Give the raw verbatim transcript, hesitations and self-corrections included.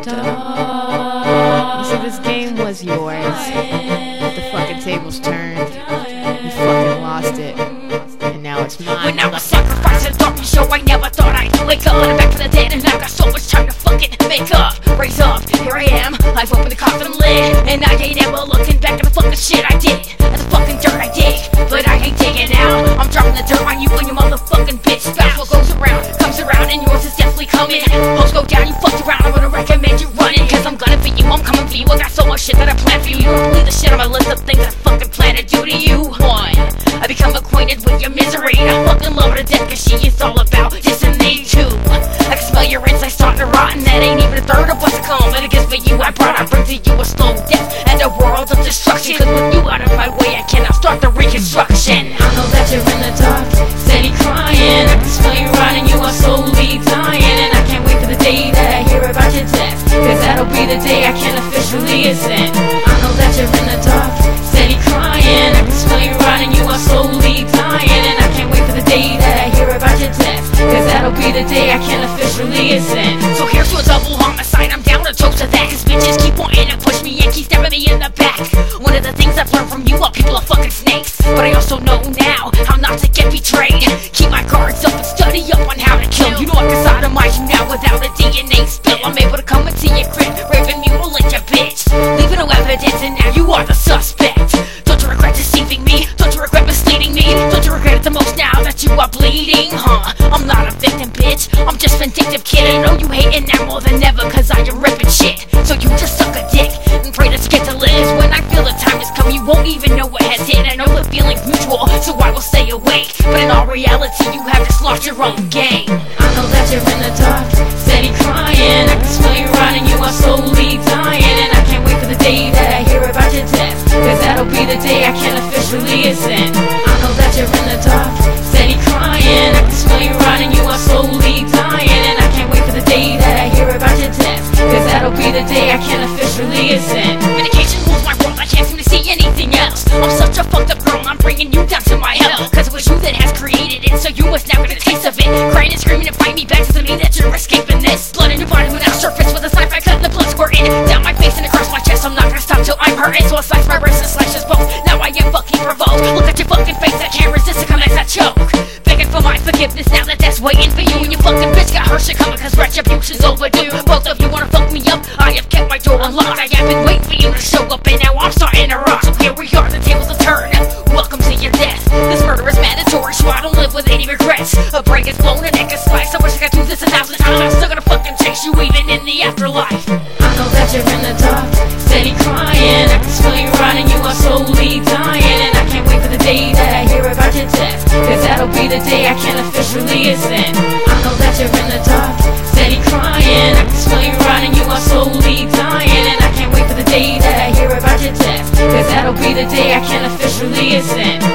fucked up. You see, this game was yours, but the fucking tables turned. You fucking lost it, and now it's mine. When I was sacrificed to the darkness show, I never thought I'd wake up. But I'm back from the dead, and I've got so much time to fucking make up. Raise up, here I am. I've opened the coffin lid, and I ain't ever looking back at the fucking shit I did. At the fucking dirt I dig, but I ain't digging out. I'm dropping the dirt on you and your motherfucking bitch spouse. What goes around, comes around, and yours is definitely coming. Hoes go down, you fucked around, I'm gonna recommend you running. Cause I'm gonna beat you, I'm coming for you. I got so much shit that I planned for you. You don't believe the shit on my list of things I fucking plan to do to you. One, I become acquainted with your misery. I fucking love her to death cause she is all about dissing me. Two, I can smell your insides starting to rot, and that ain't even a third of what's to come. But against for you I brought, I bring to you a slow death and a world of destruction. Cause with you out of my way I cannot start the reconstruction. I know that you're in the dark, steady crying. I can smell you rotting, you are slowly dying. And I can't wait for the day that I hear about your death, cause that'll be the day I can officially ascend. I know that you're in the dark, steady crying. I can smell you rotting, you are slowly dying. And I can't wait for the day that I hear about your death, cause that'll be the day I can officially ascend. So here's to a double homicide, I'm down to toast to that. Cause bitches keep wanting to push me and keep stabbing me in the back. One of the things I've learned from you are people are fucking snakes, but I also know now how not to get betrayed. Keep my guards up and study up on how to kill. You know I can sodomize you now without a D N A spill. I'm able to come into your crib, rape and mutilate your bitch, leaving no evidence, and now you are the suspect. Don't you regret deceiving me? Don't you regret misleading me? Don't you regret it the most now that you are bleeding? Huh? I'm not a victim, bitch, I'm just vindictive kid. I know you hating now more than ever cause I am ripping shit. So you just suck a dick and pray that you get to live. When I feel the time has come, you won't even know what has hit. I know the feeling's mutual, so I will stay awake, but in all reality you have just lost your own game. I know that you're in the dark, steady crying. I can smell you rotting, you are slowly dying. And I can't wait for the day that I hear about your death, cause that'll be the day I can officially ascend. I know that you're in the dark, steady crying. I can smell you rotting, you are slowly dying. And I can't wait for the day that I hear about your death, cause that'll be the day I can officially ascend. Medication rules my world, I can't seem to see anything else. I'm such a fucked up girl, I'm bringing you down to my hell. Cause it was you that has created it, so you must now get a taste of it. Crying and screaming and fight me back, doesn't mean that you're escaping this. Blood in your body will now surface with a sci-fi cut and the blood squirting down my face and across my chest. I'm not gonna stop till I'm hurting, so I slice my wrist and slashes both. Now I am fucking provoked. Look at your fucking face, I can't resist to come as I choke. Begging for my forgiveness now that that's waiting for you. And your fucking bitch got her shit coming cause retribution's overdue. Both of you wanna fuck me up, I have kept my door unlocked. I have been waiting for you to show up and now I'm starting to rock. So here we are, the tables have turned, welcome to your death. This murder is mandatory, so I don't live with any regrets. A brain is blown, a neck is sliced, I wish I could do this a thousand times. I'm still gonna fucking chase you even in the afterlife. I know that you're in the dark, steady crying. I can smell you rotting, you are slowly dying. And I can't wait for the day that I hear about your death, cause that'll be the day I can officially ascend. I know that you're in the dark, steady crying. I can smell you rotting, you are slowly dying. And I can't wait for the day that I hear about your death, cause that'll be the day I can officially ascend.